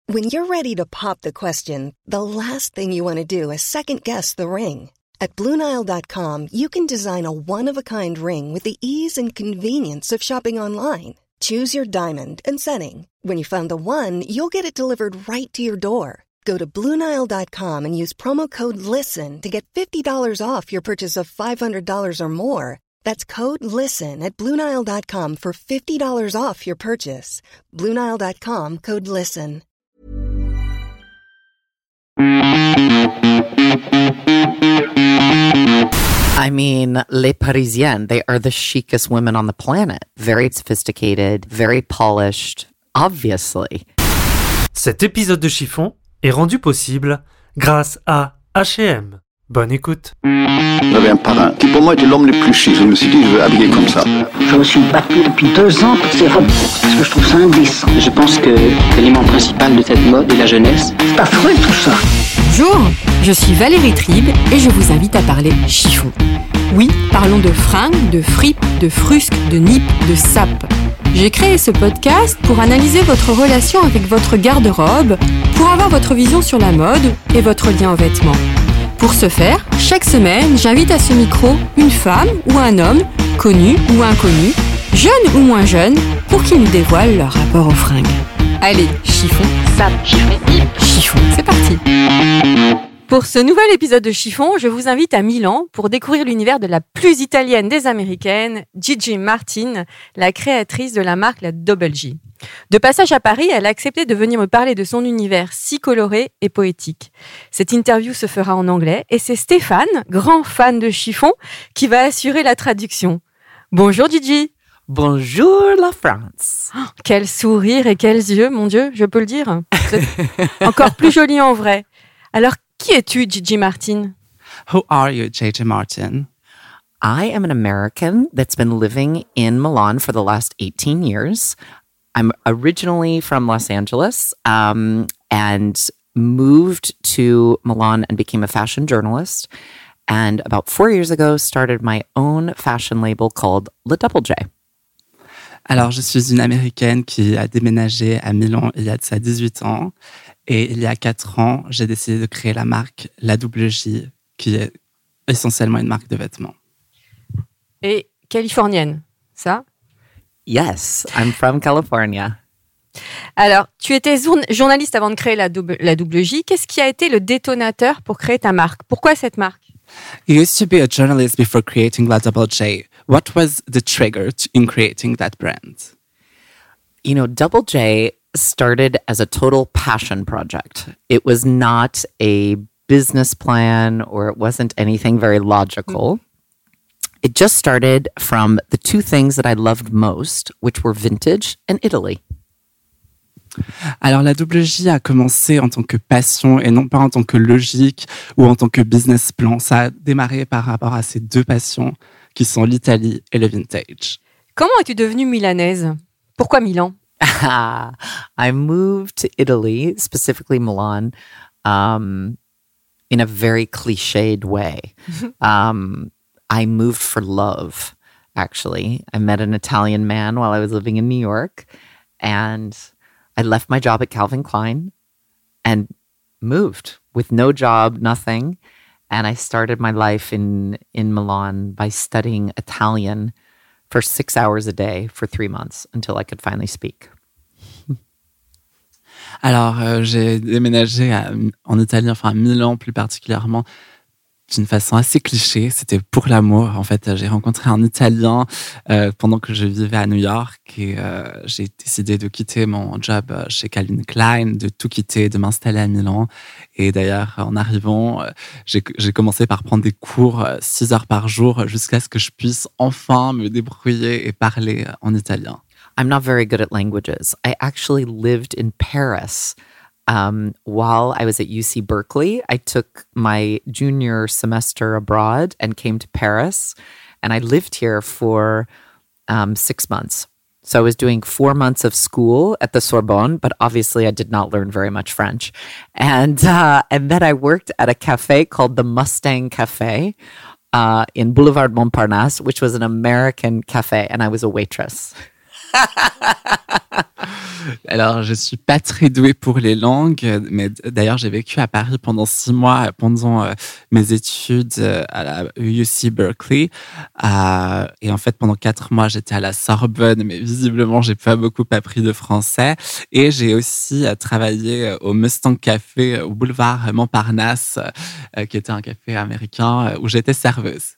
When you're ready to pop the question, the last thing you want to do is second-guess the ring. At BlueNile.com, you can design a one-of-a-kind ring with the ease and convenience of shopping online. Choose your diamond and setting. When you find the one, you'll get it delivered right to your door. Go to BlueNile.com and use promo code LISTEN to get $50 off your purchase of $500 or more. That's code LISTEN at BlueNile.com for $50 off your purchase. BlueNile.com, code LISTEN. I mean, les Parisiennes, they are the chicest women on the planet. Very sophisticated, very polished, obviously. Cet épisode de Chiffon est rendu possible grâce à H&M. Bonne écoute. J'avais un parrain qui pour moi était l'homme le plus chic. Je me suis dit, je veux habiller comme ça. Je me suis battu depuis 2 ans pour ces robes parce que je trouve ça indécent. Je pense que l'élément principal de cette mode est la jeunesse. C'est affreux tout ça. Bonjour, je suis Valérie Tribe et je vous invite à parler chiffon. Oui, parlons de fringues, de fripes, de frusques, de nippes, de sapes. J'ai créé ce podcast pour analyser votre relation avec votre garde-robe, pour avoir votre vision sur la mode et votre lien aux vêtements. Pour ce faire, chaque semaine, j'invite à ce micro une femme ou un homme, connu ou inconnu, jeune ou moins jeune, pour qu'ils nous dévoilent leur rapport aux fringues. Allez, chiffon, sape, chiffon, c'est parti. Pour ce nouvel épisode de Chiffon, je vous invite à Milan pour découvrir l'univers de la plus italienne des Américaines, Gigi Martin, la créatrice de la marque la Double J. De passage à Paris, elle a accepté de venir me parler de son univers si coloré et poétique. Cette interview se fera en anglais et c'est Stéphane, grand fan de chiffon, qui va assurer la traduction. Bonjour Gigi. Bonjour la France. Oh, quel sourire et quels yeux, mon Dieu, je peux le dire. C'est encore plus joli en vrai. Alors, qui es-tu, Gigi Martin? Who are you, Gigi Martin? I am an American that's been living in Milan for the last 18 years. I'm originally from Los Angeles and moved to Milan and became a fashion journalist. And about 4 years ago, started my own fashion label called La Double J. Alors, je suis une Américaine qui a déménagé à Milan il y a de ça 18 ans. Et il y a 4 ans, j'ai décidé de créer la marque La Double J, qui est essentiellement une marque de vêtements. Et californienne, ça? Yes, I'm from California. Alors, tu étais journaliste avant de créer la Double J. Qu'est-ce qui a été le détonateur pour créer ta marque? Pourquoi cette marque? You used to be a journalist before creating La Double J. What was the trigger in creating that brand? You know, Double J started as a total passion project. It was not a business plan or it wasn't anything very logical. It just started from the two things that I loved most, which were vintage and Italy. Alors, la Double J a commencé en tant que passion et non pas en tant que logique ou en tant que business plan. Ça a démarré par rapport à ces deux passions qui sont l'Italie et le vintage. Comment es-tu devenue milanaise? Pourquoi Milan? I moved to Italy, specifically Milan, in a very cliched way. I moved for love, actually. I met an Italian man while I was living in New York, and I left my job at Calvin Klein and moved with no job, nothing. And I started my life in Milan by studying Italian for 6 hours a day for 3 months until I could finally speak. Alors, j'ai déménagé en Italie, enfin à Milan plus particulièrement, d'une façon assez cliché. C'était pour l'amour. En fait, j'ai rencontré un Italien pendant que je vivais à New York et j'ai décidé de quitter mon job chez Calvin Klein, de tout quitter, de m'installer à Milan. Et d'ailleurs, en arrivant, j'ai commencé par prendre des cours 6 heures par jour jusqu'à ce que je puisse enfin me débrouiller et parler en italien. I'm not very good at languages. I actually lived in Paris while I was at UC Berkeley. I took my junior semester abroad and came to Paris, and I lived here for 6 months. So I was doing 4 months of school at the Sorbonne, but obviously I did not learn very much French. And then I worked at a cafe called the Mustang Cafe in Boulevard Montparnasse, which was an American cafe, and I was a waitress. Alors, je suis pas très douée pour les langues, mais d'ailleurs, j'ai vécu à Paris pendant 6 mois pendant mes études à la UC Berkeley. Et en fait, pendant 4 mois, j'étais à la Sorbonne, mais visiblement, j'ai pas beaucoup appris de français. Et j'ai aussi travaillé au Mustang Café au boulevard Montparnasse, qui était un café américain où j'étais serveuse.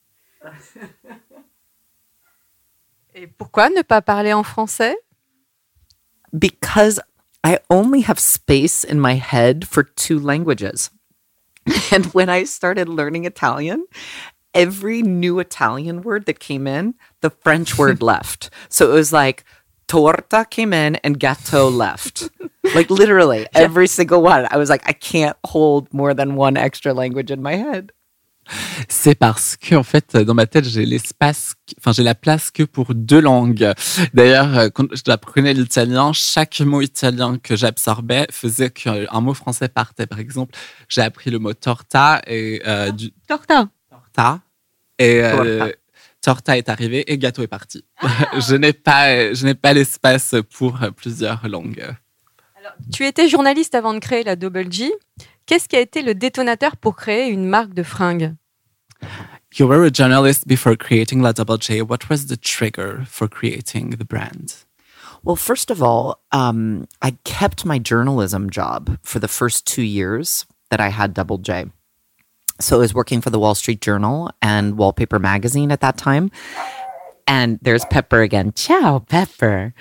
Et pourquoi ne pas parler en français? Because I only have space in my head for 2 languages. And when I started learning Italian, every new Italian word that came in, the French word left. So it was like torta came in and gâteau left. Like literally every single one. I was like, I can't hold more than 1 extra language in my head. C'est parce que, en fait, dans ma tête, j'ai la place que pour 2 langues. D'ailleurs, quand j'apprenais l'italien, chaque mot italien que j'absorbais faisait qu'un mot français partait. Par exemple, j'ai appris le mot torta et Torta. Et torta est arrivé et gâteau est parti. Je n'ai pas l'espace pour plusieurs langues. Alors, tu étais journaliste avant de créer la Double G. Qu'est-ce qui a été le détonateur pour créer une marque de fringues? You were a journalist before creating La Double J. What was the trigger for creating the brand? Well, first of all, I kept my journalism job for the first 2 years that I had Double J. So I was working for the Wall Street Journal and Wallpaper Magazine at that time. And there's Pepper again. Ciao, Pepper.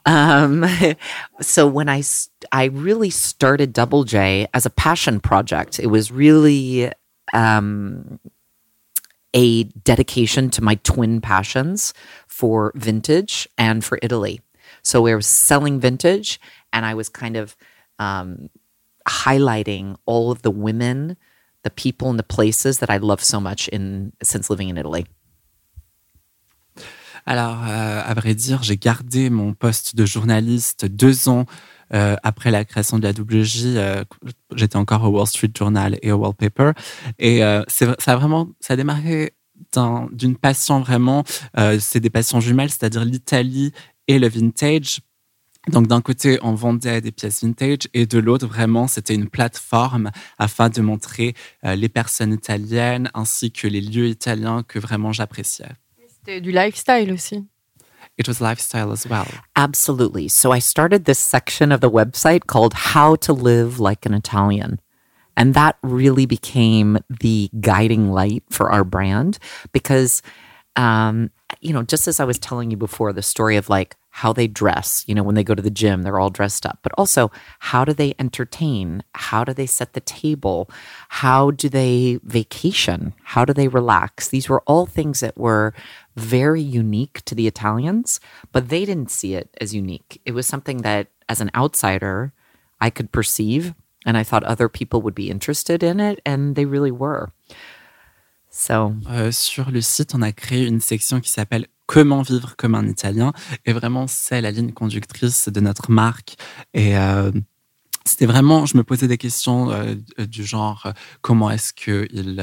So when I really started Double J as a passion project, it was really a dedication to my twin passions for vintage and for Italy. So I was selling vintage and I was kind of highlighting all of the women, the people and the places that I love so much since living in Italy. Alors, à vrai dire, j'ai gardé mon poste de journaliste 2 ans après la création de la WJ. J'étais encore au Wall Street Journal et au Wallpaper. Et ça a démarré d'une passion vraiment. C'est des passions jumelles, c'est-à-dire l'Italie et le vintage. Donc, d'un côté, on vendait des pièces vintage et de l'autre, vraiment, c'était une plateforme afin de montrer les personnes italiennes ainsi que les lieux italiens que vraiment j'appréciais. C'était du lifestyle aussi. It was lifestyle as well. Absolutely. So I started this section of the website called How to Live Like an Italian. And that really became the guiding light for our brand because, just as I was telling you before, the story of like how they dress, when they go to the gym, they're all dressed up, but also how do they entertain? How do they set the table? How do they vacation? How do they relax? These were all things that were very unique to the Italians, but they didn't see it as unique. It was something that, as an outsider, I could perceive, and I thought other people would be interested in it, and they really were. So, sur le site, on a créé une section qui s'appelle Comment vivre comme un Italien, et vraiment, c'est la ligne conductrice de notre marque. Et c'était vraiment, je me posais des questions du genre, comment est-ce qu'ils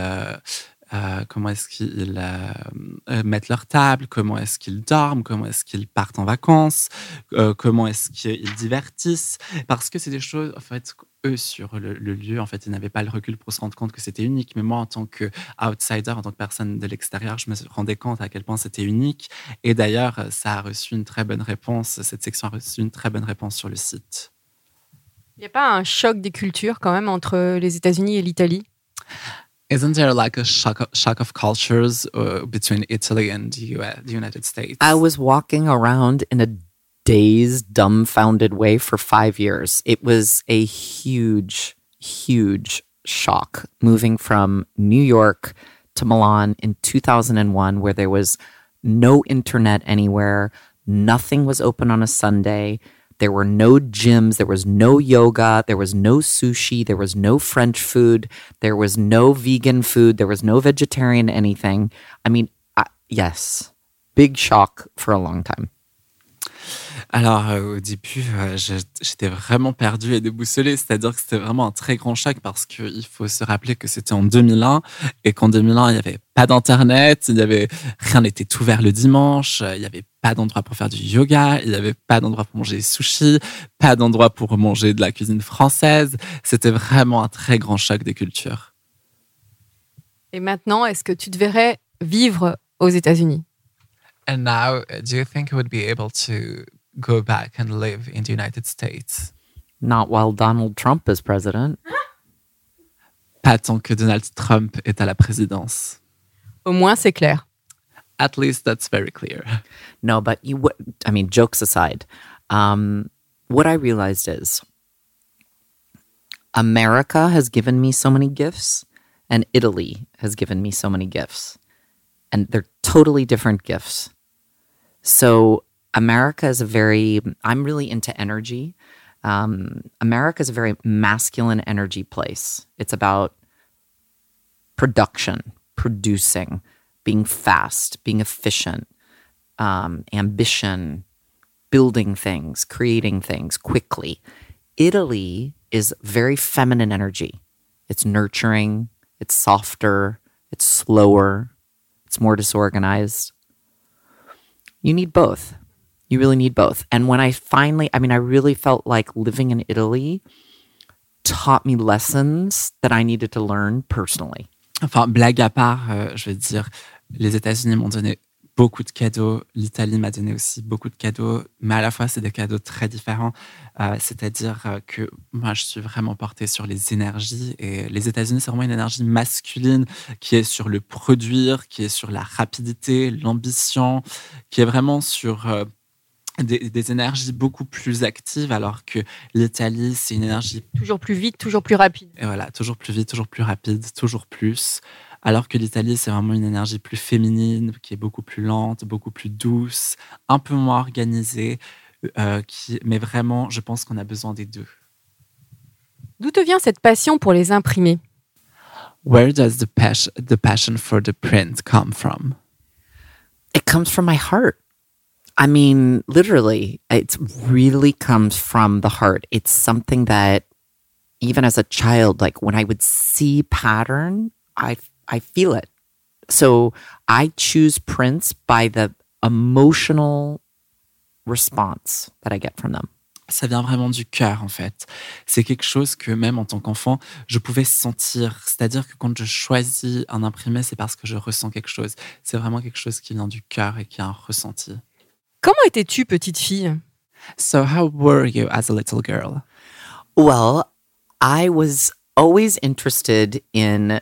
mettent leur table, comment est-ce qu'ils dorment, comment est-ce qu'ils partent en vacances, comment est-ce qu'ils divertissent, parce que c'est des choses, en fait, eux, sur le lieu, en fait, ils n'avaient pas le recul pour se rendre compte que c'était unique, mais moi, en tant qu'outsider, en tant que personne de l'extérieur, je me rendais compte à quel point c'était unique, et d'ailleurs, ça a reçu une très bonne réponse, cette section a reçu une très bonne réponse sur le site. Il n'y a pas un choc des cultures, quand même, entre les États-Unis et l'Italie? Isn't there like a shock of cultures between Italy and the United States? I was walking around in a dazed, dumbfounded way for 5 years. It was a huge, huge shock moving from New York to Milan in 2001, where there was no internet anywhere, nothing was open on a Sunday. There were no gyms, there was no yoga, there was no sushi, there was no French food, there was no vegan food, there was no vegetarian anything. I mean, yes, big shock for a long time. Alors, au début, j'étais vraiment perdue et déboussolée. C'est-à-dire que c'était vraiment un très grand choc parce qu'il faut se rappeler que c'était en 2001 et qu'en 2001, il n'y avait pas d'Internet, rien n'était ouvert le dimanche, il n'y avait pas d'endroit pour faire du yoga, il n'y avait pas d'endroit pour manger des sushis, pas d'endroit pour manger de la cuisine française. C'était vraiment un très grand choc des cultures. Et maintenant, est-ce que tu te verrais vivre aux États-Unis? And now, do you think you would be able to go back and live in the United States? Not while Donald Trump is president. Pas tant que Donald Trump est à la présidence. Au moins, c'est clair. At least that's very clear. No, but jokes aside, what I realized is America has given me so many gifts and Italy has given me so many gifts. And they're totally different gifts. So America is I'm really into energy. America is a very masculine energy place. It's about production, producing, being fast, being efficient, ambition, building things, creating things quickly. Italy is very feminine energy. It's nurturing, it's softer, it's slower, it's more disorganized. You need both. You really need both. And when I really felt like living in Italy taught me lessons that I needed to learn personally. Enfin, blague à part, je vais dire, les États-Unis m'ont donné beaucoup de cadeaux. L'Italie m'a donné aussi beaucoup de cadeaux, mais à la fois, c'est des cadeaux très différents. C'est-à-dire que moi, je suis vraiment portée sur les énergies. Et les États-Unis, c'est vraiment une énergie masculine qui est sur le produire, qui est sur la rapidité, l'ambition, qui est vraiment sur des énergies beaucoup plus actives, alors que l'Italie, c'est une énergie... Toujours plus vite, toujours plus rapide. Et voilà, toujours plus vite, toujours plus rapide, toujours plus. Alors que l'Italie, c'est vraiment une énergie plus féminine, qui est beaucoup plus lente, beaucoup plus douce, un peu moins organisée, mais vraiment, je pense qu'on a besoin des deux. D'où te vient cette passion pour les imprimés? Where does the passion for the print come from? It comes from my heart. I mean, literally, it really comes from the heart. It's something that even as a child, like when I would see pattern, I feel it. So I choose prints by the emotional response that I get from them. Ça vient vraiment du cœur, en fait. C'est quelque chose que même en tant qu'enfant, je pouvais sentir. C'est-à-dire que quand je choisis un imprimé, c'est parce que je ressens quelque chose. C'est vraiment quelque chose qui vient du cœur et qui a un ressenti. Comment étais-tu, petite fille? So how were you as a little girl? Well, I was always interested in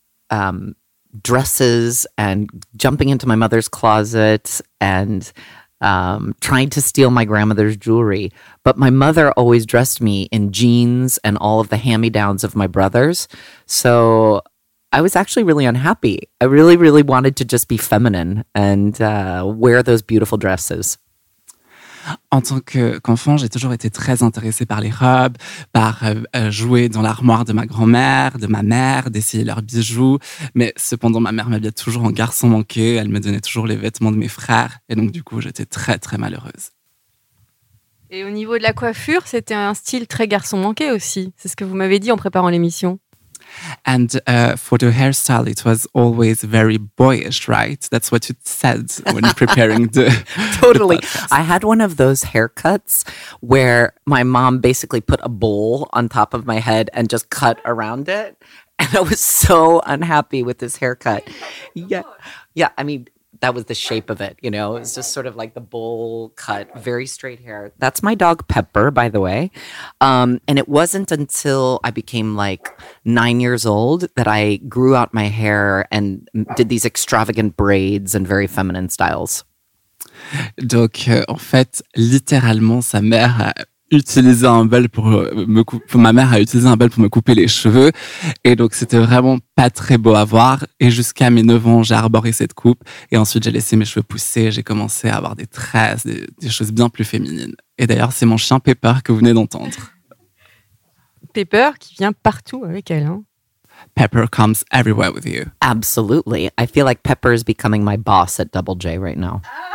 dresses and jumping into my mother's closet and trying to steal my grandmother's jewelry. But my mother always dressed me in jeans and all of the hand-me-downs of my brothers. So I was actually really unhappy. I really, really wanted to just be feminine and wear those beautiful dresses. En tant qu'enfant, j'ai toujours été très intéressée par les robes, par jouer dans l'armoire de ma grand-mère, de ma mère, d'essayer leurs bijoux. Mais cependant, ma mère m'habillait toujours en garçon manqué. Elle me donnait toujours les vêtements de mes frères. Et donc, du coup, j'étais très, très malheureuse. Et au niveau de la coiffure, c'était un style très garçon manqué aussi. C'est ce que vous m'avez dit en préparant l'émission. And for the hairstyle, it was always very boyish, right? That's what you said when preparing the Totally. The I had one of those haircuts where my mom basically put a bowl on top of my head and just cut around it. And I was so unhappy with this haircut. Yeah. I mean, that was the shape of it, you know? It was just sort of like the bowl cut, very straight hair. That's my dog Pepper, by the way. And it wasn't until I became like 9 years old that I grew out my hair and did these extravagant braids and very feminine styles. Donc, en fait, littéralement, sa mère a utilisé un bel pour me couper. Ma mère a utilisé un bel pour me couper les cheveux. Et donc, c'était vraiment pas très beau à voir. Et jusqu'à mes 9 ans, j'ai arboré cette coupe. Et ensuite, j'ai laissé mes cheveux pousser. J'ai commencé à avoir des tresses, des choses bien plus féminines. Et d'ailleurs, c'est mon chien Pepper que vous venez d'entendre. Pepper qui vient partout avec elle, hein? Pepper comes everywhere with you. Absolutely. I feel like Pepper is becoming my boss at Double J right now.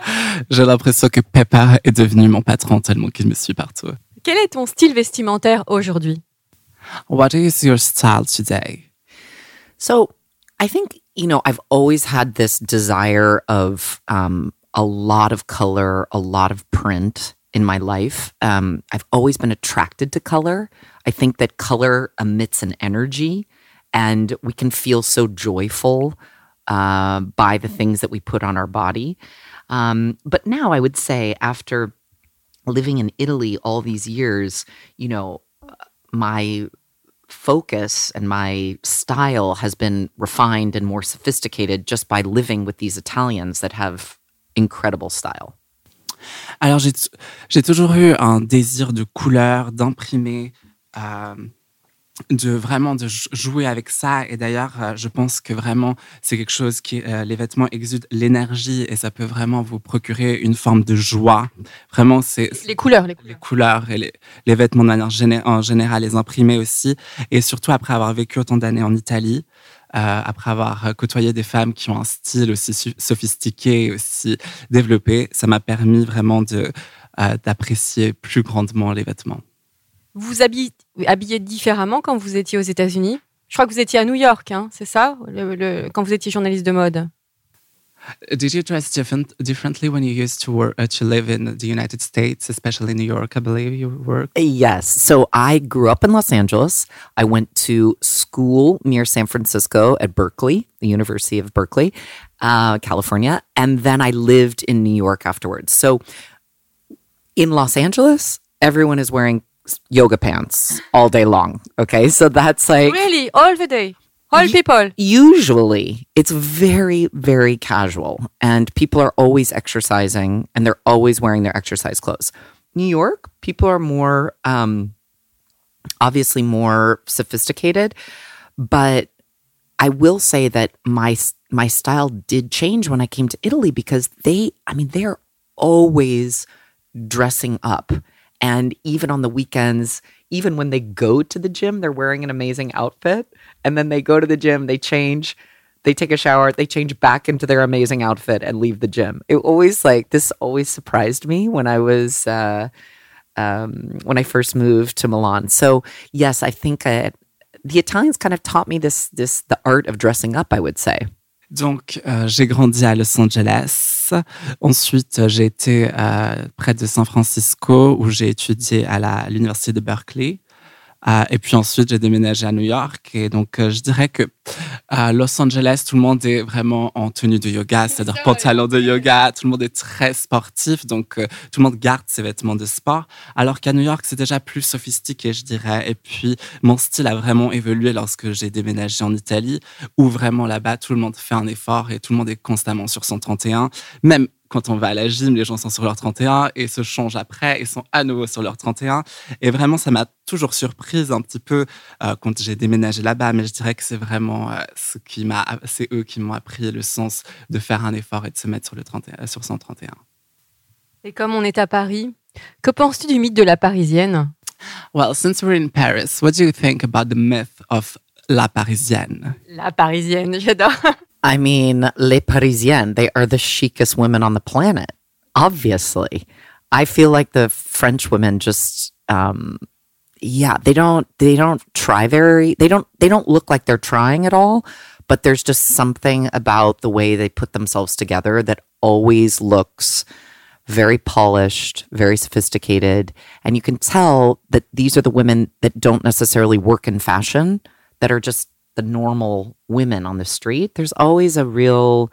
J'ai l'impression que Pepper est devenu mon patron tellement qu'il me suit partout. Quel est ton style vestimentaire aujourd'hui? What is your style today? So I think, I've always had this desire of a lot of color, a lot of print in my life. I've always been attracted to color. I think that color emits an energy, and we can feel so joyful by the things that we put on our body. But now I would say, after living in Italy all these years, my focus and my style has been refined and more sophisticated just by living with these Italians that have incredible style. Alors, j'ai toujours eu un désir de couleur, d'imprimer, de jouer avec ça. Et d'ailleurs, je pense que vraiment, c'est quelque chose qui, les vêtements exudent l'énergie et ça peut vraiment vous procurer une forme de joie. Vraiment, c'est Les couleurs. les couleurs et les vêtements de manière en général, les imprimer aussi. Et surtout, après avoir vécu autant d'années en Italie, après avoir côtoyé des femmes qui ont un style aussi sophistiqué, aussi développé, ça m'a permis vraiment d'apprécier plus grandement les vêtements. Vous habillez différemment quand vous étiez aux États-Unis? Je crois que vous étiez à New York, c'est ça, quand vous étiez journaliste de mode? Did you dress differently when you used to live in the United States, especially New York, I believe you worked? Yes. So I grew up in Los Angeles. I went to school near San Francisco at Berkeley, the University of Berkeley, California. And then I lived in New York afterwards. So in Los Angeles, everyone is wearing yoga pants all day long. Okay. So that's like... Really? All the day? All people? Usually, it's very, very casual. And people are always exercising and they're always wearing their exercise clothes. New York, people are more, obviously more sophisticated. But I will say that my style did change when I came to Italy, because they're always dressing up. And even on the weekends, even when they go to the gym, they're wearing an amazing outfit. And then they go to the gym, they change, they take a shower, they change back into their amazing outfit and leave the gym. This always surprised me when I was, when I first moved to Milan. So yes, I think the Italians kind of taught me the art of dressing up, I would say. Donc, j'ai grandi à Los Angeles. Ensuite, j'ai été près de San Francisco, où j'ai étudié à l'université de Berkeley. Et puis ensuite, j'ai déménagé à New York. Et donc, je dirais que à Los Angeles, tout le monde est vraiment en tenue de yoga, c'est-à-dire pantalon de yoga. Tout le monde est très sportif. Donc, tout le monde garde ses vêtements de sport. Alors qu'à New York, c'est déjà plus sophistiqué, je dirais. Et puis, mon style a vraiment évolué lorsque j'ai déménagé en Italie, où vraiment là-bas, tout le monde fait un effort et tout le monde est constamment sur son 31. Même quand on va à la gym, les gens sont sur leur 31 et se changent après et sont à nouveau sur leur 31. Et vraiment, ça m'a toujours surprise un petit peu quand j'ai déménagé là-bas. Mais je dirais que c'est vraiment c'est eux qui m'ont appris le sens de faire un effort et de se mettre sur son 31. Et comme on est à Paris, que penses-tu du mythe de la Parisienne? Well, since we're in Paris, what do you think about the myth of la Parisienne? La Parisienne, j'adore. I mean, les Parisiennes, they are the chicest women on the planet, obviously. I feel like the French women just, they don't try they don't look like they're trying at all, but there's just something about the way they put themselves together that always looks very polished, very sophisticated. And you can tell that these are the women that don't necessarily work in fashion, that are just the normal women on the street. There's always a real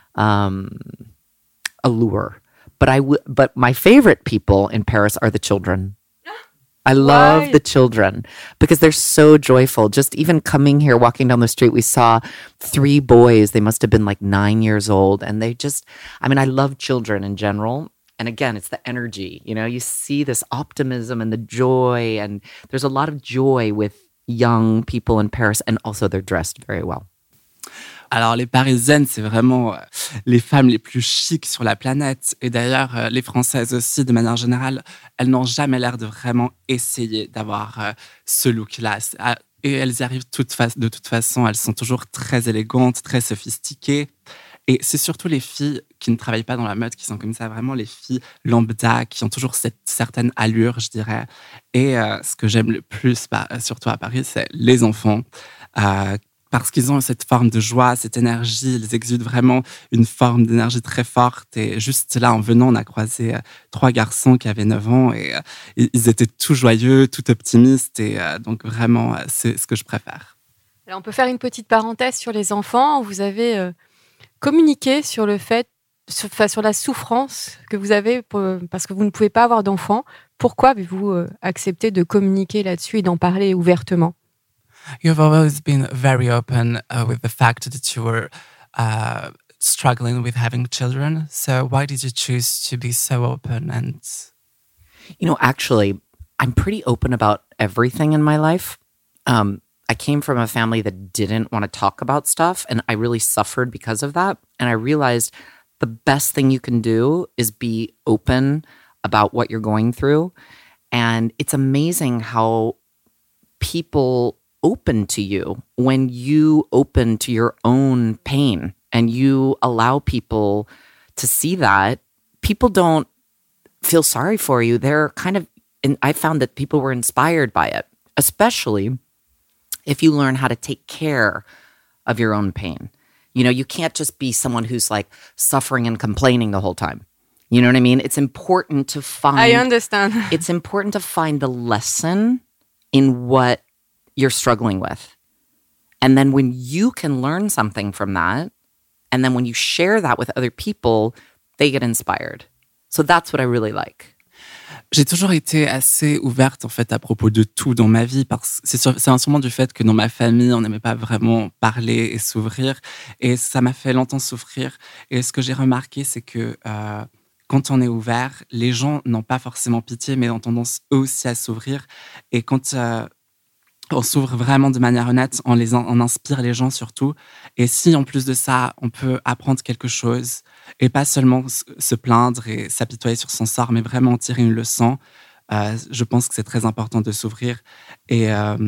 allure. But my favorite people in Paris are the children. I love the children because they're so joyful. Just even coming here, walking down the street, we saw 3 boys. They must have been like 9 years old. And they just, I love children in general. And again, it's the energy, you see this optimism and the joy. And there's a lot of joy with young people in Paris, and also they're dressed very well. Alors, les Parisiennes, c'est vraiment les femmes les plus chics sur la planète. Et d'ailleurs, les Françaises aussi, de manière générale, elles n'ont jamais l'air de vraiment essayer d'avoir ce look-là. Et elles y arrivent de toute façon. Elles sont toujours très élégantes, très sophistiquées. Et c'est surtout les filles qui ne travaillent pas dans la mode qui sont comme ça, vraiment les filles lambda qui ont toujours cette certaine allure, je dirais. Et ce que j'aime le plus, surtout à Paris, c'est les enfants. Parce qu'ils ont cette forme de joie, cette énergie. Ils exudent vraiment une forme d'énergie très forte. Et juste là, en venant, on a croisé 3 garçons qui avaient 9 ans et ils étaient tout joyeux, tout optimistes. Et donc vraiment, c'est ce que je préfère. Alors, on peut faire une petite parenthèse sur les enfants. Vous avez communiqué sur le fait, sur la souffrance que vous avez parce que vous ne pouvez pas avoir d'enfants. Pourquoi avez-vous accepté de communiquer là-dessus et d'en parler ouvertement? You've always been very open with the fact that you were struggling with having children. So why did you choose to be so open? And Actually, I'm pretty open about everything in my life. I came from a family that didn't want to talk about stuff, and I really suffered because of that. And I realized the best thing you can do is be open about what you're going through. And it's amazing how people open to you when you open to your own pain and you allow people to see that. People don't feel sorry for you. They're kind of, and I found that people were inspired by it, especially if you learn how to take care of your own pain. You can't just be someone who's like suffering and complaining the whole time. You know what I mean? It's important to find... I understand. It's important to find the lesson in what you're struggling with. And then when you can learn something from that, and then when you share that with other people, they get inspired. So that's what I really like. J'ai toujours été assez ouverte en fait à propos de tout dans ma vie parce que c'est sûrement du fait que dans ma famille on n'aimait pas vraiment parler et s'ouvrir et ça m'a fait longtemps souffrir. Et ce que j'ai remarqué c'est que quand on est ouvert, les gens n'ont pas forcément pitié mais ont tendance eux aussi à s'ouvrir. Et quand on s'ouvre vraiment de manière honnête, on inspire les gens surtout. Et si en plus de ça, on peut apprendre quelque chose et pas seulement se plaindre et s'apitoyer sur son sort, mais vraiment tirer une leçon, je pense que c'est très important de s'ouvrir. Et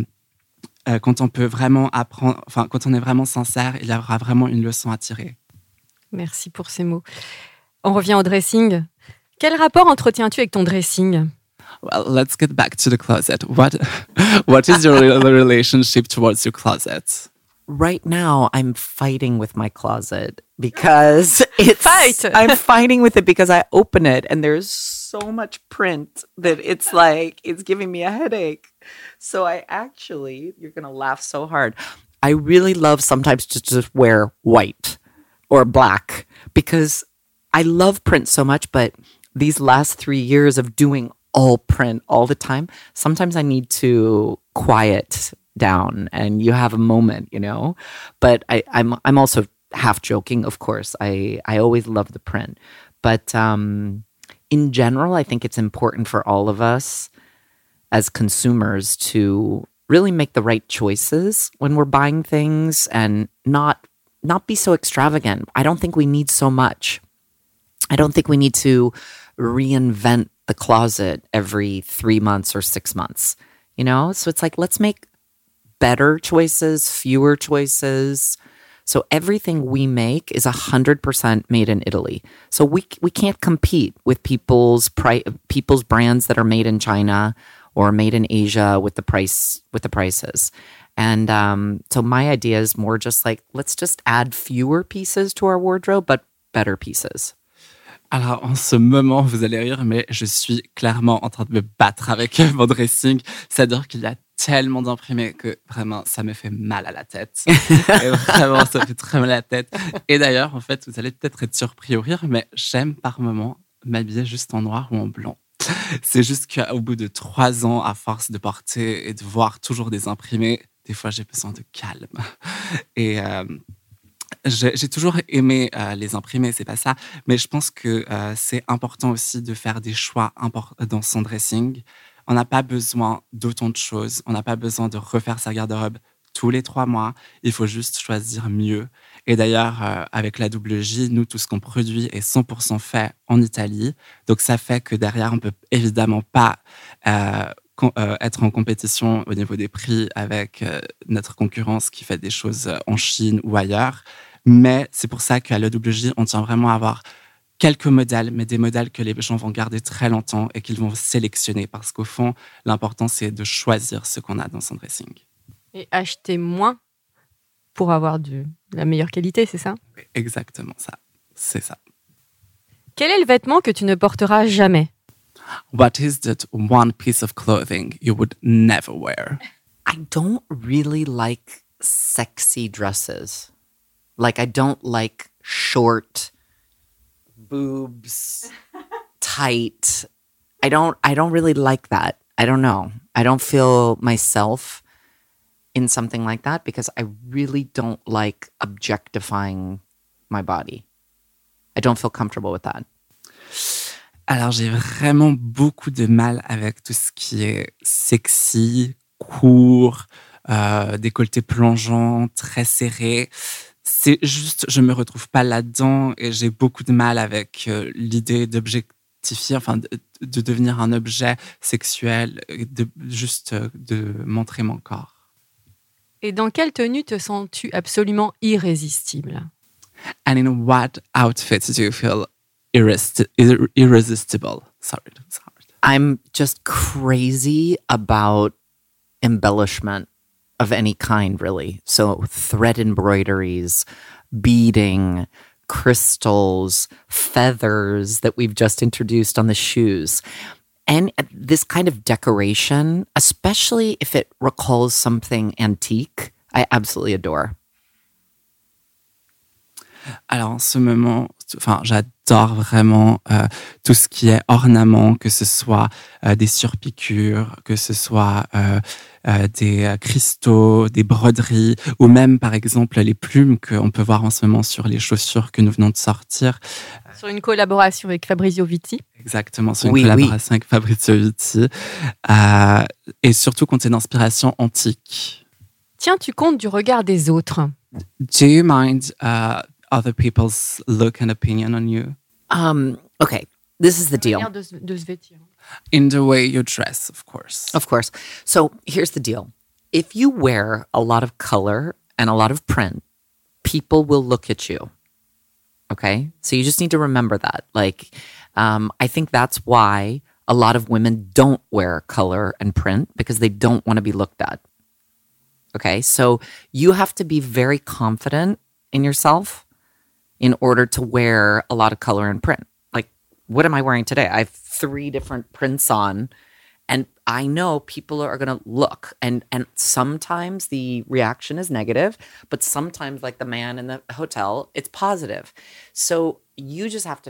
quand on peut vraiment apprendre, enfin quand on est vraiment sincère, il y aura vraiment une leçon à tirer. Merci pour ces mots. On revient au dressing. Quel rapport entretiens-tu avec ton dressing? Well, let's get back to the closet. What is your relationship towards your closet? Right now, I'm fighting with my closet because Fight! I'm fighting with it because I open it and there's so much print that it's like, it's giving me a headache. So you're going to laugh so hard. I really love sometimes to just wear white or black because I love print so much, but these last 3 years of doing all print all the time, sometimes I need to quiet down and you have a moment, But I'm also half joking, of course. I always love the print. But in general, I think it's important for all of us as consumers to really make the right choices when we're buying things and not be so extravagant. I don't think we need so much. I don't think we need to reinvent the closet every 3 months or 6 months, So it's like, let's make better choices, fewer choices. So everything we make is 100% made in Italy. So we can't compete with people's brands that are made in China or made in Asia with the prices. And so my idea is more just like, let's just add fewer pieces to our wardrobe, but better pieces. Alors, en ce moment, vous allez rire, mais je suis clairement en train de me battre avec mon dressing. C'est-à-dire qu'il y a tellement d'imprimés que vraiment, ça me fait mal à la tête. Et vraiment, ça fait très mal à la tête. Et d'ailleurs, en fait, vous allez peut-être être surpris ou rire, mais j'aime par moments m'habiller juste en noir ou en blanc. C'est juste qu'au bout de 3 ans, à force de porter et de voir toujours des imprimés, des fois, j'ai besoin de calme. Et j'ai toujours aimé les imprimés, c'est pas ça, mais je pense que c'est important aussi de faire des choix dans son dressing. On n'a pas besoin d'autant de choses, on n'a pas besoin de refaire sa garde-robe tous les 3 mois, il faut juste choisir mieux. Et d'ailleurs, avec la WJ, nous, tout ce qu'on produit est 100% fait en Italie, donc ça fait que derrière, on peut évidemment pas être en compétition au niveau des prix avec notre concurrence qui fait des choses en Chine ou ailleurs. Mais c'est pour ça qu'à l'EWJ, on tient vraiment à avoir quelques modèles, mais des modèles que les gens vont garder très longtemps et qu'ils vont sélectionner. Parce qu'au fond, l'important, c'est de choisir ce qu'on a dans son dressing. Et acheter moins pour avoir de la meilleure qualité, c'est ça? Exactement ça. C'est ça. Quel est le vêtement que tu ne porteras jamais? What is that one piece of clothing you would never wear? I don't really like sexy dresses. Like, I don't like short boobs, tight. I don't really like that. I don't know. I don't feel myself in something like that because I really don't like objectifying my body. I don't feel comfortable with that. Alors, j'ai vraiment beaucoup de mal avec tout ce qui est sexy, court, décolleté plongeant, très serré. C'est juste, je me retrouve pas là-dedans et j'ai beaucoup de mal avec l'idée d'objectifier, enfin, de devenir un objet sexuel, de montrer mon corps. Et dans quelle tenue te sens-tu absolument irrésistible? And in what outfit do you feel irresistible? Sorry. I'm just crazy about embellishment of any kind, really. So thread embroideries, beading, crystals, feathers that we've just introduced on the shoes. And this kind of decoration, especially if it recalls something antique, I absolutely adore. Alors, en ce moment, j'adore vraiment tout ce qui est ornement, que ce soit des surpiqûres, que ce soit des cristaux, des broderies, ou même, par exemple, les plumes qu'on peut voir en ce moment sur les chaussures que nous venons de sortir. Sur une collaboration avec Fabrizio Vitti. Exactement, sur une collaboration avec Fabrizio Vitti. Et surtout, compter d'inspiration antique. Tiens-tu compte du regard des autres? Do you mind other people's look and opinion on you? Okay, this is the deal. De se vêtir. In the way you dress, of course. Of course. So here's the deal. If you wear a lot of color and a lot of print, people will look at you. Okay? So you just need to remember that. Like, I think that's why a lot of women don't wear color and print because they don't want to be looked at. Okay? So you have to be very confident in yourself in order to wear a lot of color and print. Like, what am I wearing today? I have 3 different prints on, and I know people are going to look. And sometimes the reaction is negative, but sometimes, like the man in the hotel, it's positive. So you just have to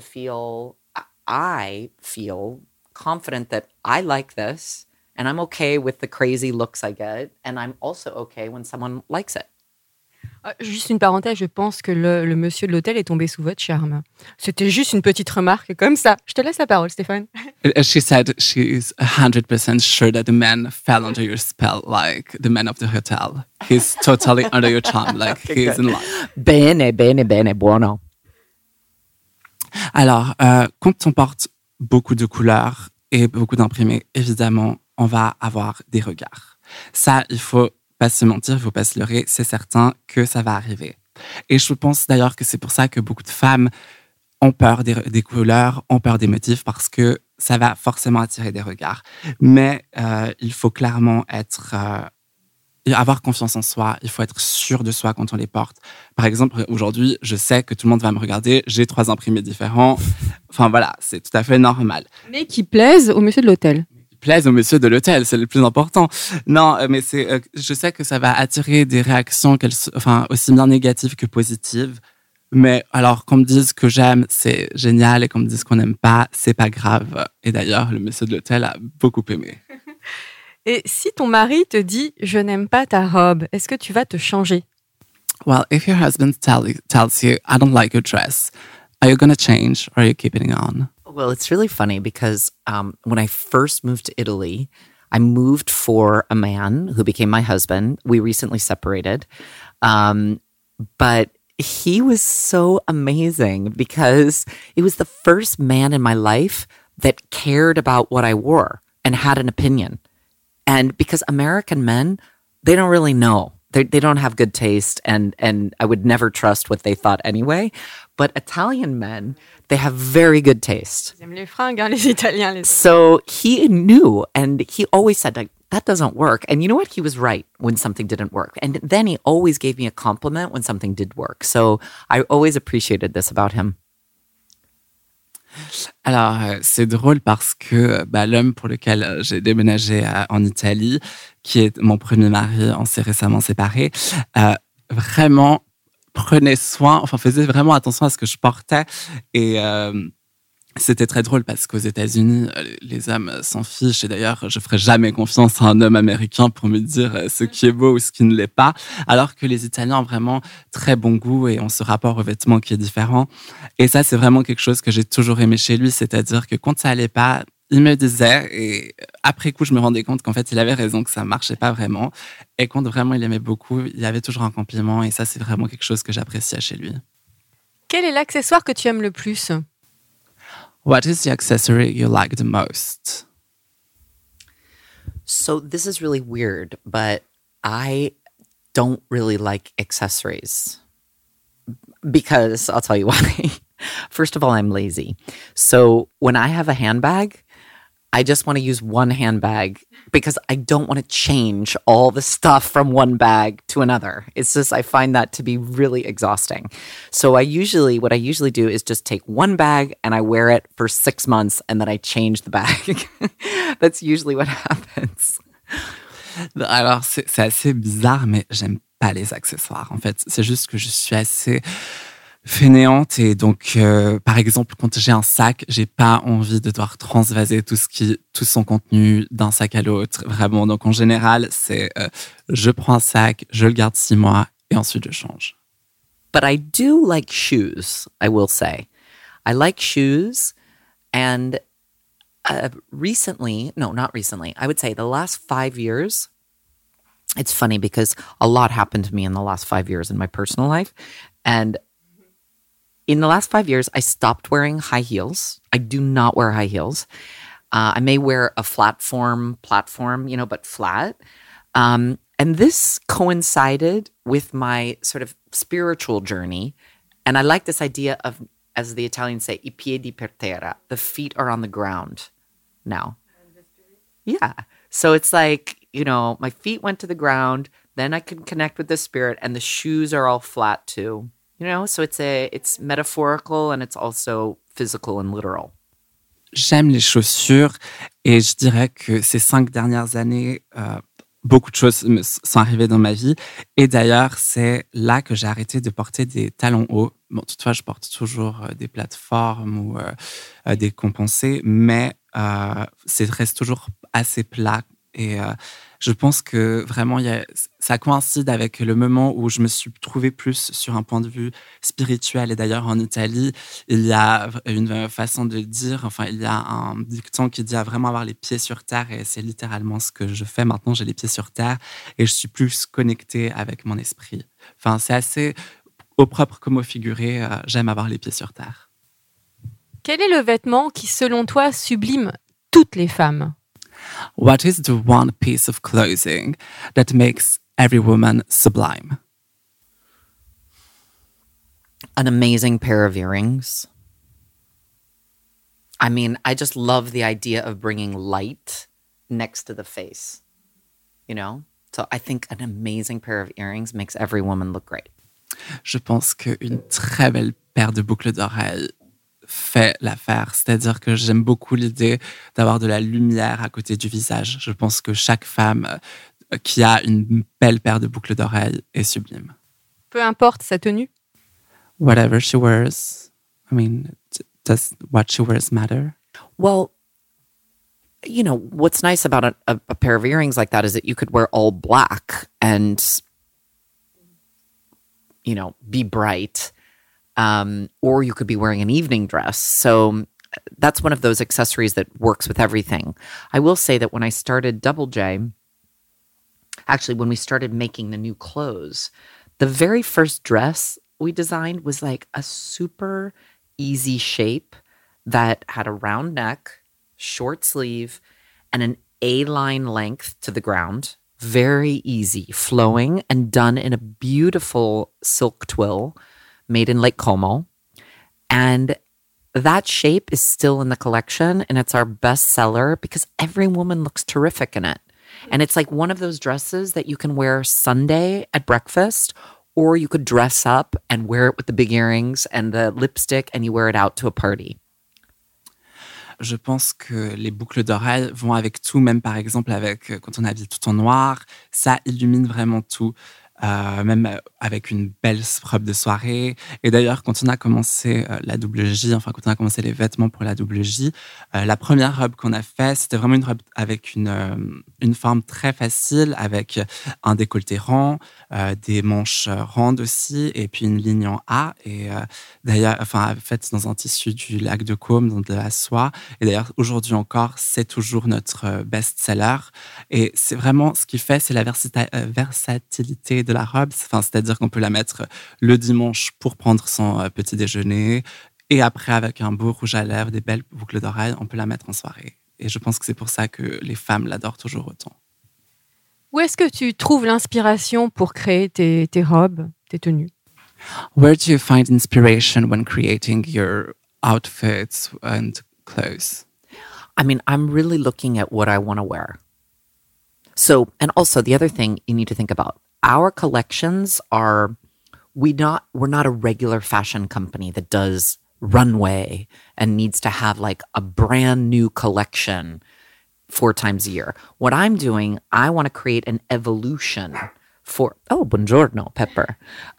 I feel confident that I like this, and I'm okay with the crazy looks I get, and I'm also okay when someone likes it. Juste une parenthèse, je pense que le monsieur de l'hôtel est tombé sous votre charme. C'était juste une petite remarque comme ça. Je te laisse la parole, Stéphane. She said she is 100% sure that the man fell under your spell, like the man of the hotel. He's totally under your charm, like okay, he's in love. Bene, buono. Alors, quand on porte beaucoup de couleurs et beaucoup d'imprimés, évidemment, on va avoir des regards. Ça, il faut pas se mentir, il faut pas se leurrer, c'est certain que ça va arriver. Et je pense d'ailleurs que c'est pour ça que beaucoup de femmes ont peur des couleurs, ont peur des motifs, parce que ça va forcément attirer des regards. Mais il faut clairement avoir confiance en soi, il faut être sûr de soi quand on les porte. Par exemple, aujourd'hui, je sais que tout le monde va me regarder, j'ai 3 imprimés différents. Enfin voilà, c'est tout à fait normal. Mais qui plaisent au monsieur de l'hôtel. Plaise au monsieur de l'hôtel, c'est le plus important. Non, mais je sais que ça va attirer des réactions aussi bien négatives que positives. Mais alors, qu'on me dise que j'aime, c'est génial, et qu'on me dise qu'on n'aime pas, c'est pas grave. Et d'ailleurs, le monsieur de l'hôtel a beaucoup aimé. Et si ton mari te dit « je n'aime pas ta robe », est-ce que tu vas te changer? Well, if your husband tells you « I don't like your dress », are you going to change or are you keeping it on? Well, it's really funny because when I first moved to Italy, I moved for a man who became my husband. We recently separated. But he was so amazing because it was the first man in my life that cared about what I wore and had an opinion. And because American men, they don't really know. They don't have good taste, and I would never trust what they thought anyway. But Italian men, they have very good taste. Ils aiment les fringues, hein, les Italiens. So he knew, and he always said, like, that doesn't work. And you know what? He was right when something didn't work. And then he always gave me a compliment when something did work. So I always appreciated this about him. Alors, c'est drôle parce que l'homme pour lequel j'ai déménagé en Italie, qui est mon premier mari, on s'est récemment séparés, vraiment prenait soin, enfin faisait vraiment attention à ce que je portais. Et c'était très drôle parce qu'aux États-Unis, les hommes s'en fichent. Et d'ailleurs, je ferai jamais confiance à un homme américain pour me dire ce qui est beau ou ce qui ne l'est pas. Alors que les Italiens ont vraiment très bon goût et ont ce rapport aux vêtements qui est différent. Et ça, c'est vraiment quelque chose que j'ai toujours aimé chez lui. C'est-à-dire que quand ça allait pas, il me disait. Et après coup, je me rendais compte qu'en fait, il avait raison, que ça marchait pas vraiment. Et quand vraiment il aimait beaucoup, il y avait toujours un compliment. Et ça, c'est vraiment quelque chose que j'appréciais chez lui. Quel est l'accessoire que tu aimes le plus? What is the accessory you like the most? So this is really weird, but I don't really like accessories because I'll tell you why. First of all, I'm lazy. So when I have a handbag, I just want to use one handbag because I don't want to change all the stuff from one bag to another. It's just, I find that to be really exhausting. So what I usually do is just take one bag and I wear it for 6 months and then I change the bag. That's usually what happens. Alors, c'est assez bizarre, mais j'aime pas les accessoires. En fait, c'est juste que je suis assez fainéante et donc, par exemple, quand j'ai un sac, j'ai pas envie de devoir transvaser tout son contenu d'un sac à l'autre, vraiment. Donc, en général, c'est je prends un sac, je le garde 6 mois et ensuite je change. But I do like shoes, I will say. I like shoes, and not recently, I would say the last 5 years, it's funny because a lot happened to me in the last 5 years in my personal life, and in the last 5 years, I stopped wearing high heels. I do not wear high heels. I may wear a platform, but flat. And this coincided with my sort of spiritual journey. And I like this idea of, as the Italians say, I piedi per terra. The feet are on the ground now. Yeah. So it's like, my feet went to the ground, then I can connect with the spirit, and the shoes are all flat too. So it's metaphorical and it's also physical and literal. J'aime les chaussures et je dirais que ces 5 dernières années, beaucoup de choses sont arrivées dans ma vie. Et d'ailleurs, c'est là que j'ai arrêté de porter des talons hauts. Bon, toutefois, je porte toujours des plateformes ou des compensés, mais ça reste toujours assez plat. Et je pense que vraiment, ça coïncide avec le moment où je me suis trouvée plus sur un point de vue spirituel. Et d'ailleurs, en Italie, il y a une façon de dire, il y a un dicton qui dit à vraiment avoir les pieds sur terre. Et c'est littéralement ce que je fais maintenant. J'ai les pieds sur terre et je suis plus connectée avec mon esprit. C'est assez au propre comme au figuré. J'aime avoir les pieds sur terre. Quel est le vêtement qui, selon toi, sublime toutes les femmes? What is the one piece of clothing that makes every woman sublime? An amazing pair of earrings. I mean, I just love the idea of bringing light next to the face, So I think an amazing pair of earrings makes every woman look great. Je pense qu'une très belle paire de boucles d'oreilles fait l'affaire. C'est-à-dire que j'aime beaucoup l'idée d'avoir de la lumière à côté du visage. Je pense que chaque femme qui a une belle paire de boucles d'oreilles est sublime. Peu importe sa tenue? Whatever she wears. I mean, does what she wears matter? Well, what's nice about a pair of earrings like that is that you could wear all black and, be bright. Or you could be wearing an evening dress. So that's one of those accessories that works with everything. I will say that when I started Double J, actually when we started making the new clothes, the very first dress we designed was like a super easy shape that had a round neck, short sleeve, and an A-line length to the ground, very easy, flowing, and done in a beautiful silk twill made in Lake Como. And that shape is still in the collection, and it's our best seller because every woman looks terrific in it. And it's like one of those dresses that you can wear Sunday at breakfast, or you could dress up and wear it with the big earrings and the lipstick, and you wear it out to a party. Je pense que les boucles d'oreilles vont avec tout, même par exemple avec quand on habille tout en noir, ça illumine vraiment tout. Même avec une belle robe de soirée. Et d'ailleurs, quand on a commencé la double J, enfin quand on a commencé les vêtements pour la double J, la première robe qu'on a faite, c'était vraiment une robe avec une forme très facile, avec un décolleté rond, des manches rondes aussi, et puis une ligne en A. Et d'ailleurs, enfin, faite dans un tissu du lac de Caume, dans de la soie. Et d'ailleurs, aujourd'hui encore, c'est toujours notre best-seller. Et c'est vraiment ce qui fait, c'est la versatilité de la robe. Enfin, c'est-à-dire qu'on peut la mettre le dimanche pour prendre son petit déjeuner, et après, avec un beau rouge à lèvres, des belles boucles d'oreilles, on peut la mettre en soirée. Et je pense que c'est pour ça que les femmes l'adorent toujours autant. Où est-ce que tu trouves l'inspiration pour créer tes robes, tes tenues? Where do you find inspiration when creating your outfits and clothes? I mean, I'm really looking at what I want to wear. So, and also the other thing you need to think about, our collections are, we're not a regular fashion company that does runway and needs to have like a brand new collection 4 times a year. What I'm doing, I want to create an evolution for, oh, buongiorno, Pepper.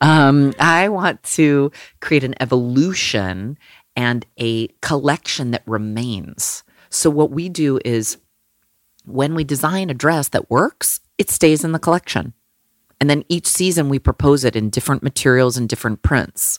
I want to create an evolution and a collection that remains. So what we do is when we design a dress that works, it stays in the collection. And then each season we propose it in different materials and different prints.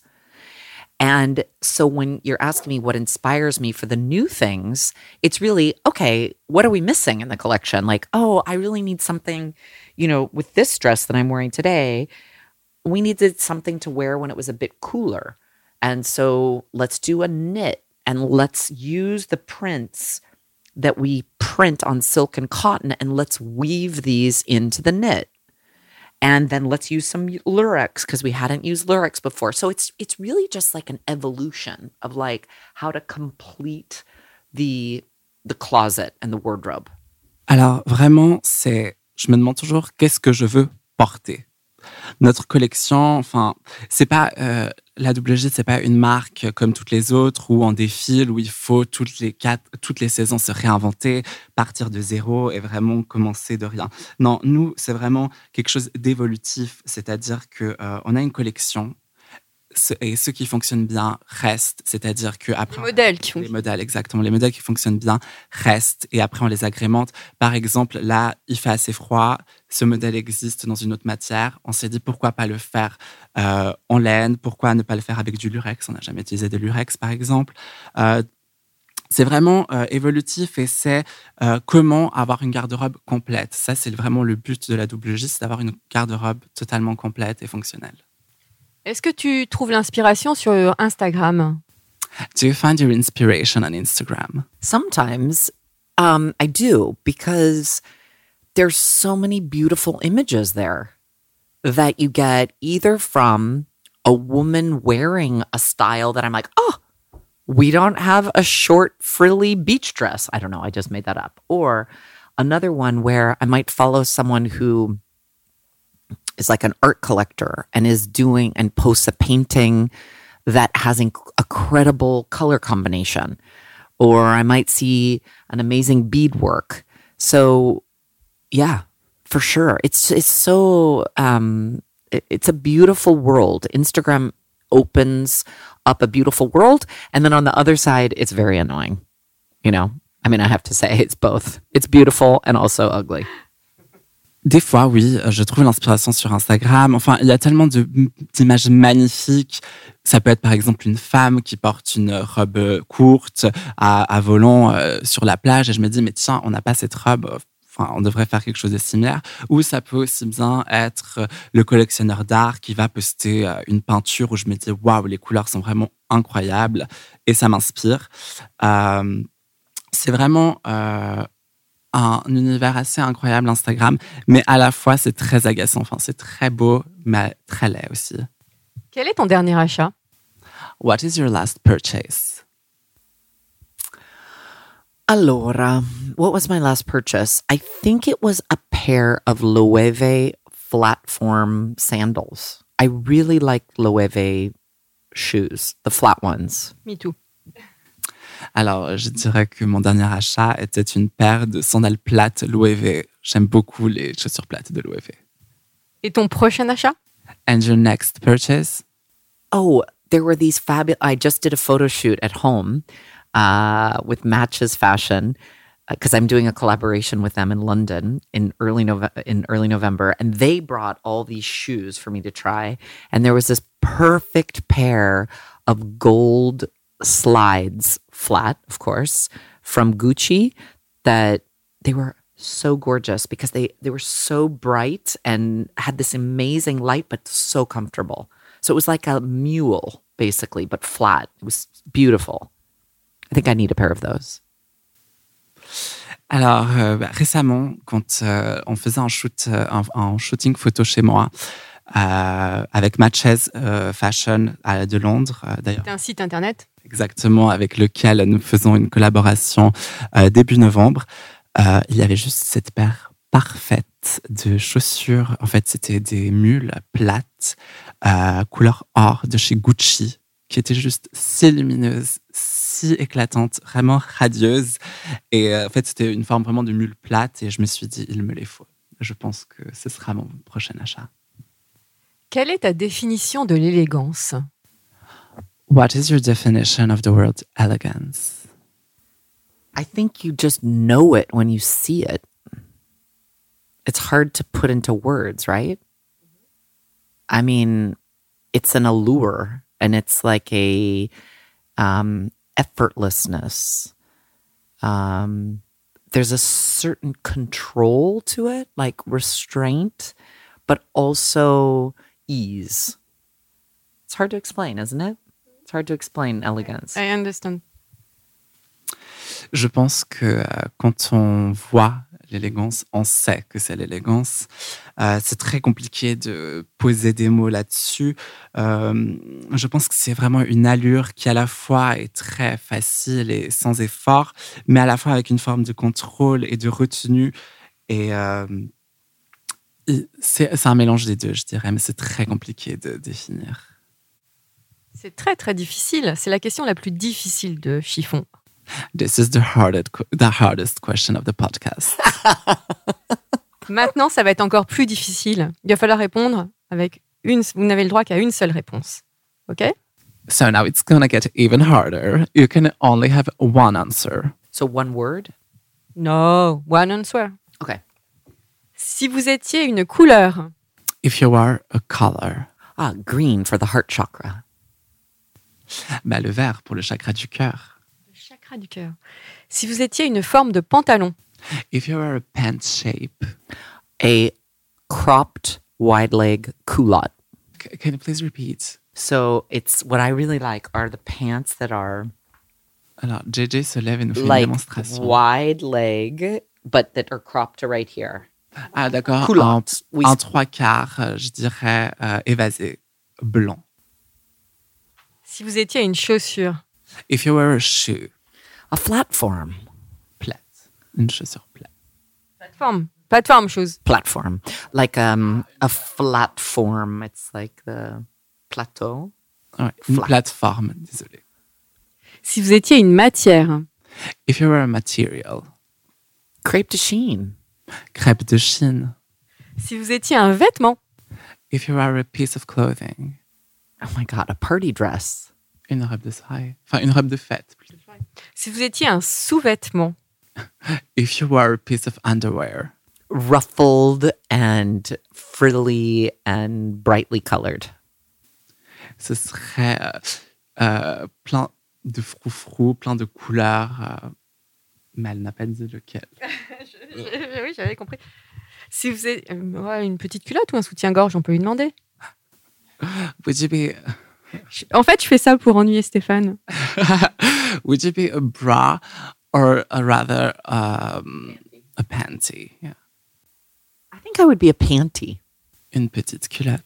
And so when you're asking me what inspires me for the new things, it's really, okay, what are we missing in the collection? Like, oh, I really need something, with this dress that I'm wearing today, we needed something to wear when it was a bit cooler. And so let's do a knit and let's use the prints that we print on silk and cotton and let's weave these into the knit. And then let's use some lurex because we hadn't used lurex before. So it's really just like an evolution of like how to complete the closet and the wardrobe. Alors vraiment, je me demande toujours qu'est-ce que je veux porter. Notre collection, enfin, c'est pas la WG, c'est pas une marque comme toutes les autres ou en défile où il faut toutes les saisons se réinventer, partir de zéro et vraiment commencer de rien. Non, nous, c'est vraiment quelque chose d'évolutif, c'est-à-dire que on a une collection et ce qui fonctionne bien reste, c'est-à-dire que après les modèles, exactement, les modèles qui fonctionnent bien restent et après on les agrémente. Par exemple, là, il fait assez froid, ce modèle existe dans une autre matière. On s'est dit pourquoi pas le faire en laine, pourquoi ne pas le faire avec du lurex. On n'a jamais utilisé de lurex, par exemple. C'est vraiment évolutif et c'est comment avoir une garde-robe complète. Ça, c'est vraiment le but de la WJ, c'est d'avoir une garde-robe totalement complète et fonctionnelle. Est-ce que tu trouves l'inspiration sur Instagram? Do you find your inspiration on Instagram? Sometimes I do, because there's so many beautiful images there that you get either from a woman wearing a style that I'm like, oh, we don't have a short frilly beach dress. I don't know, I just made that up. Or another one where I might follow someone who is like an art collector and is doing and posts a painting that has a credible color combination. Or I might see an amazing beadwork. So yeah, for sure. It's so, it's a beautiful world. Instagram opens up a beautiful world. And then on the other side, it's very annoying. I mean, I have to say it's both. It's beautiful and also ugly. Des fois, oui, je trouve l'inspiration sur Instagram. Enfin, il y a tellement d'images magnifiques. Ça peut être par exemple une femme qui porte une robe courte à volant sur la plage et je me dis, mais tiens, on n'a pas cette robe. Enfin, on devrait faire quelque chose de similaire. Ou ça peut aussi bien être le collectionneur d'art qui va poster une peinture où je me dis, waouh, les couleurs sont vraiment incroyables et ça m'inspire. C'est vraiment un univers assez incroyable, Instagram, mais à la fois, c'est très agaçant. Enfin, c'est très beau, mais très laid aussi. Quel est ton dernier achat? What is your last purchase? Allora, what was my last purchase? I think it was a pair of Loewe flatform sandals. I really like Loewe shoes, the flat ones. Me too. Alors, je dirais que mon dernier achat était une paire de sandales plates Loewe. J'aime beaucoup les chaussures plates de Loewe. Et ton prochain achat? And your next purchase? Oh, there were these fabulous. I just did a photo shoot at home with Matches Fashion because I'm doing a collaboration with them in London in early November, and they brought all these shoes for me to try. And there was this perfect pair of gold slides, flat, of course, from Gucci that they were so gorgeous because they were so bright and had this amazing light, but so comfortable. So it was like a mule, basically, but flat. It was beautiful. I think I need a pair of those. Alors, récemment, quand on faisait un shooting photo chez moi, avec Matches Fashion de Londres, d'ailleurs. C'est un site internet. Exactement, avec lequel nous faisons une collaboration début novembre. Il y avait juste cette paire parfaite de chaussures. En fait, c'était des mules plates, couleur or de chez Gucci, qui étaient juste si lumineuses, si éclatantes, vraiment radieuses. Et en fait, c'était une forme vraiment de mule plate. Et je me suis dit, il me les faut. Je pense que ce sera mon prochain achat. Quelle est ta définition de l'élégance? What is your definition of the word elegance? I think you just know it when you see it. It's hard to put into words, right? I mean, it's an allure, and it's like a effortlessness. There's a certain control to it, like restraint, but also ease. It's hard to explain, isn't it? It's hard to explain elegance. I understand. Je pense que quand on voit l'élégance, on sait que c'est l'élégance. C'est très compliqué de poser des mots là-dessus. Je pense que c'est vraiment une allure qui à la fois est très facile et sans effort, mais à la fois avec une forme de contrôle et de retenue. Et c'est un mélange des deux, je dirais, mais c'est très compliqué de définir. C'est très très difficile. C'est la question la plus difficile de Chiffon. This is the hardest question of the podcast. Maintenant, ça va être encore plus difficile. Il va falloir répondre avec une. Vous n'avez le droit qu'à une seule réponse. OK? So now it's gonna get even harder. You can only have one answer. So one word? No, one answer. Okay. Si vous étiez une couleur. If you are a color. Green for the heart chakra. Bah, le vert pour le chakra du cœur. Le chakra du cœur. Si vous étiez une forme de pantalon. If you are a pant shape. A cropped wide leg culotte. Can you please repeat? So it's what I really like are the pants that are Alors, JJ se lève et nous fait like une démonstration. wide leg, but that are cropped to right here. Ah, d'accord. Culotte. En 3/4, je dirais évasé, blanc. Si vous étiez une chaussure. If you were a shoe. A platform. Plate. Une chaussure plate. Plateforme. Plateforme, chose. Platform. Like a platform. It's like the plateau. Ouais, une Flat. plateforme, désolé. Si vous étiez une matière. If you were a material. Crêpe de Chine. Crêpe de Chine. Si vous étiez un vêtement. If you are a piece of clothing. Oh my God, a party dress. Une robe de soirée. Enfin, une robe de fête. Si vous étiez un sous-vêtement. If you were a piece of underwear. Ruffled and frilly and brightly colored. Ce serait plein de froufrous, plein de couleurs. Mais elle n'a pas dit lequel. Oui, j'avais compris. Si vous êtes une petite culotte ou un soutien-gorge, on peut lui demander. Would you be... En fait, je fais ça pour ennuyer Stéphane. Would you be a bra or a rather A panty, yeah. I think I would be a panty. Une petite culotte.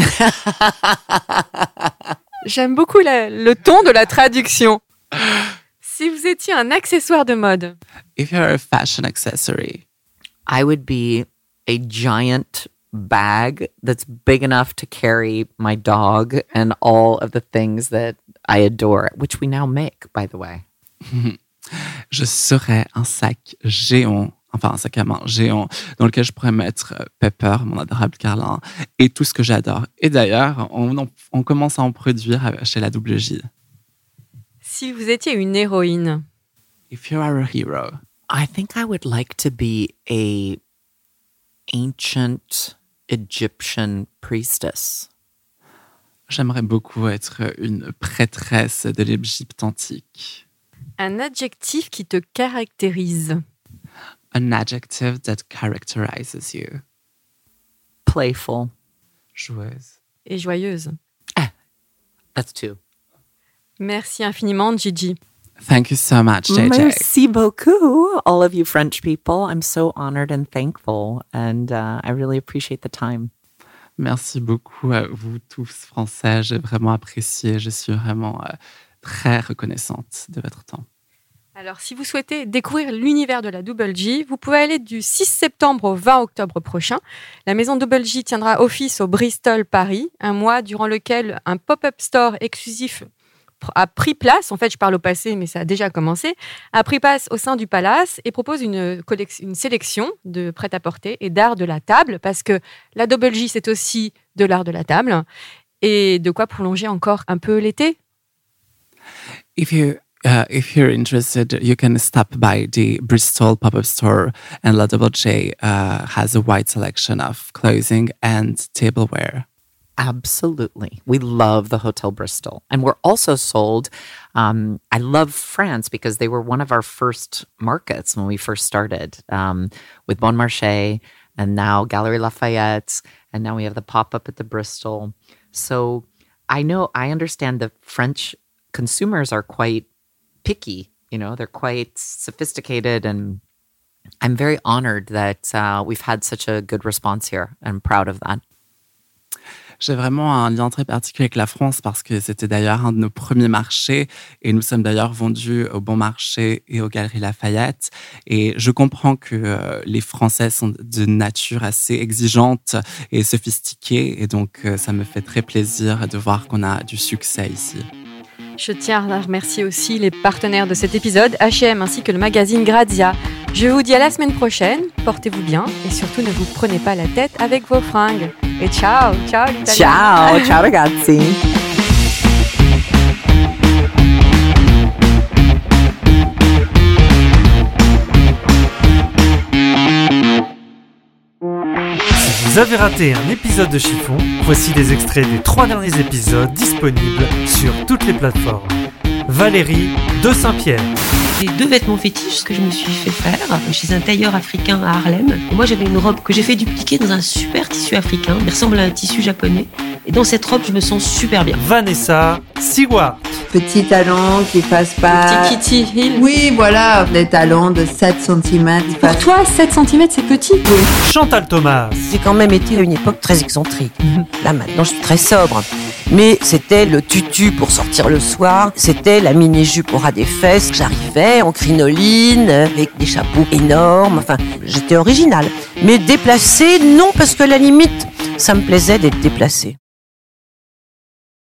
J'aime beaucoup le ton de la traduction. Si vous étiez un accessoire de mode. If you're a fashion accessory. I would be a giant bag that's big enough to carry my dog and all of the things that I adore, which we now make, by the way. Je serais un sac géant, enfin un sac à main géant, dans lequel je pourrais mettre Pepper, mon adorable Carlin, et tout ce que j'adore. Et d'ailleurs, on commence à en produire chez la WJ. Si vous étiez une héroïne. If you are a hero. I think I would like to be a ancient Egyptian priestess. J'aimerais beaucoup être une prêtresse de l'Égypte antique. Un adjectif qui te caractérise. An adjective that characterizes you. Playful. Joueuse. Et joyeuse. That's two. Merci infiniment, Gigi. Thank you so much, JJ. Merci beaucoup, all of you French people. I'm so honored and thankful, and I really appreciate the time. Merci beaucoup à vous tous Français. J'ai vraiment apprécié. Je suis vraiment très reconnaissante de votre temps. Alors, si vous souhaitez découvrir l'univers de la Double J, vous pouvez aller du 6 septembre au 20 octobre prochain. La maison Double J tiendra office au Bristol, Paris, un mois durant lequel un pop-up store exclusif a pris place, en fait je parle au passé mais ça a déjà commencé, a pris place au sein du Palace et propose une sélection de prêt-à-porter et d'art de la table, parce que la Double J c'est aussi de l'art de la table et de quoi prolonger encore un peu l'été. If you're interested, you can stop by the Bristol pop-up store, and La Double J has a wide selection of clothing and tableware. Absolutely. We love the Hotel Bristol. And we're also sold, I love France because they were one of our first markets when we first started, with Bon Marché and now Galerie Lafayette, and now we have the pop-up at the Bristol. So I understand the French consumers are quite picky, they're quite sophisticated, and I'm very honored that we've had such a good response here. I'm proud of that. J'ai vraiment un lien très particulier avec la France parce que c'était d'ailleurs un de nos premiers marchés et nous sommes d'ailleurs vendus au Bon Marché et aux Galeries Lafayette. Et je comprends que les Français sont de nature assez exigeante et sophistiquée, et donc ça me fait très plaisir de voir qu'on a du succès ici. Je tiens à remercier aussi les partenaires de cet épisode, H&M ainsi que le magazine Grazia. Je vous dis à la semaine prochaine, portez-vous bien et surtout ne vous prenez pas la tête avec vos fringues. Et ciao l'Italie. Ciao ragazzi. Si vous avez raté un épisode de Chiffon, voici des extraits des 3 derniers épisodes disponibles sur toutes les plateformes. Valérie de Saint-Pierre. J'ai 2 vêtements fétiches que je me suis fait faire chez un tailleur africain à Harlem. Et moi, j'avais une robe que j'ai fait dupliquer dans un super tissu africain. Il ressemble à un tissu japonais. Et dans cette robe, je me sens super bien. Vanessa Seward. Petit talon qui passe pas... Petit Kitty Hill. Oui, voilà, des talons de 7 cm. Pour toi, 7 cm, c'est petit? Oui. Chantal Thomas. J'ai quand même été à une époque très excentrique. Là, maintenant, je suis très sobre. Mais c'était le tutu pour sortir le soir. C'était la mini-jupe au ras des fesses. J'arrivais en crinoline, avec des chapeaux énormes. Enfin, j'étais originale. Mais déplacée, non, parce que à la limite, ça me plaisait d'être déplacée.